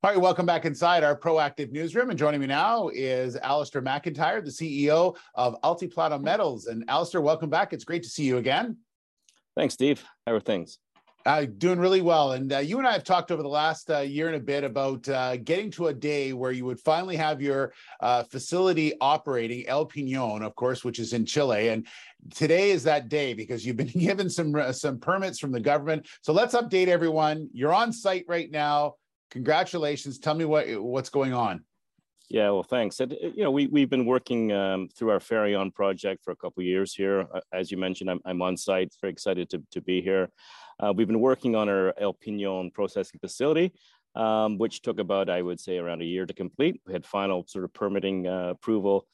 All right, welcome back inside our Proactive Newsroom. And joining me now is Alistair McIntyre, the CEO of Altiplano Metals. And Alistair, welcome back. It's great to see you again. Thanks, Steve. How are things? Doing really well. And you and I have talked over the last year and a bit about getting to a day where you would finally have your facility operating, El Peñón, of course, which is in Chile. And today is that day because you've been given some permits from the government. So let's update everyone. You're on site right now. Congratulations. Tell me what's going on. Yeah, well, thanks. We've been working through our Farion project for a couple of years here. As you mentioned, I'm on site, very excited to be here. We've been working on our El Peñón processing facility, which took about, I would say, around a year to complete. We had final sort of permitting approval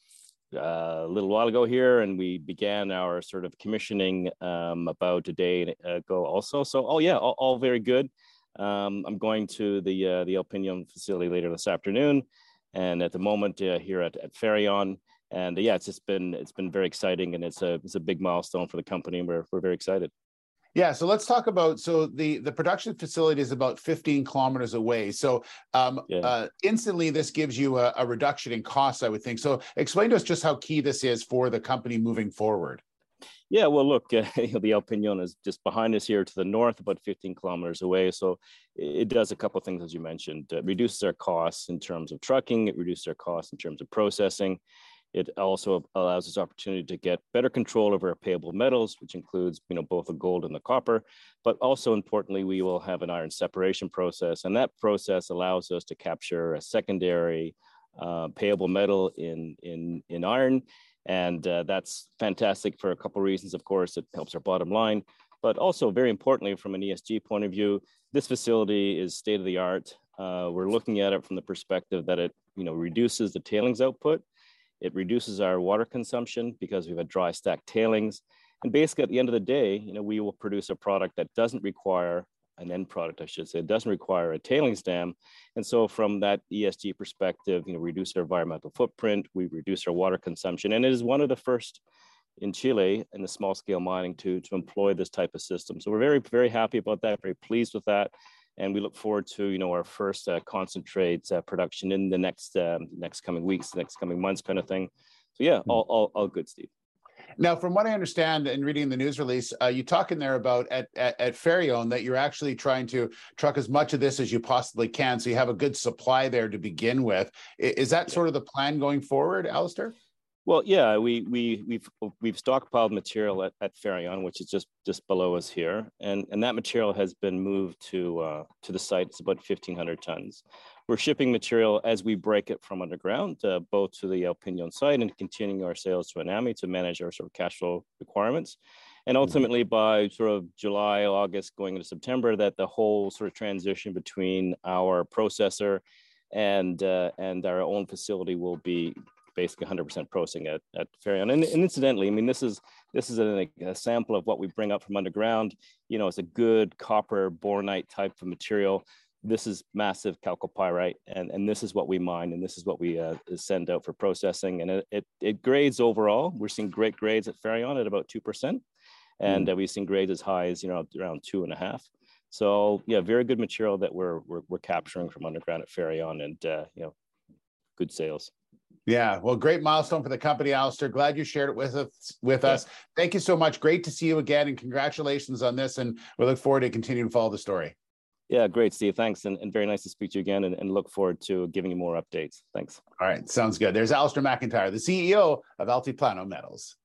a little while ago here, and we began our sort of commissioning about a day ago also. So, all very good. I'm going to the El Peñón facility later this afternoon, and at the moment here at Farion, and it's been very exciting, and it's a big milestone for the company, and we're very excited. Yeah, so let's talk about, the production facility is about 15 kilometers away. So instantly this gives you a reduction in costs, I would think. So explain to us just how key this is for the company moving forward. Yeah, well, look, the El Peñón is just behind us here to the north, about 15 kilometers away. So it does a couple of things, as you mentioned. It reduces our costs in terms of trucking. It reduces our costs in terms of processing. It also allows us opportunity to get better control over our payable metals, which includes, both the gold and the copper. But also importantly, we will have an iron separation process, and that process allows us to capture a secondary payable metal in iron. And that's fantastic for a couple of reasons. Of course, it helps our bottom line, but also very importantly, from an ESG point of view, this facility is state of the art. We're looking at it from the perspective that it, reduces the tailings output. It reduces our water consumption because we have a dry stack tailings. And basically at the end of the day, we will produce a product that doesn't require an end product, I should say. It doesn't require a tailings dam. And so from that ESG perspective, reduce our environmental footprint, we reduce our water consumption. And it is one of the first in Chile in the small scale mining to employ this type of system. So we're very, very happy about that, very pleased with that. And we look forward to, our first concentrate production in the next coming weeks, the next coming months kind of thing. So yeah, all good, Steve. Now, from what I understand in reading the news release, you talk in there about at Farion that you're actually trying to truck as much of this as you possibly can, so you have a good supply there to begin with. Is that sort of the plan going forward, Alistair? Well, yeah, we've stockpiled material at Farion, which is just below us here, and that material has been moved to the site. It's about 1,500 tons. We're shipping material as we break it from underground, both to the El Peñón site and continuing our sales to Anami to manage our sort of cash flow requirements. And ultimately by sort of July, August, going into September, that the whole sort of transition between our processor and our own facility will be basically 100% processing at Farion. And incidentally, this is a sample of what we bring up from underground. It's a good copper bornite type of material. This is massive chalcopyrite, and this is what we mine, and this is what we send out for processing. And it grades overall. We're seeing great grades at Farion at about 2%, and we've seen grades as high as around 2.5. So yeah, very good material that we're capturing from underground at Farion, and good sales. Yeah, well, great milestone for the company, Alistair. Glad you shared it with us. Thank you so much. Great to see you again, and congratulations on this. And we look forward to continuing to follow the story. Yeah, great, Steve. Thanks. And very nice to speak to you again, and look forward to giving you more updates. Thanks. All right, sounds good. There's Alistair McIntyre, the CEO of Altiplano Metals.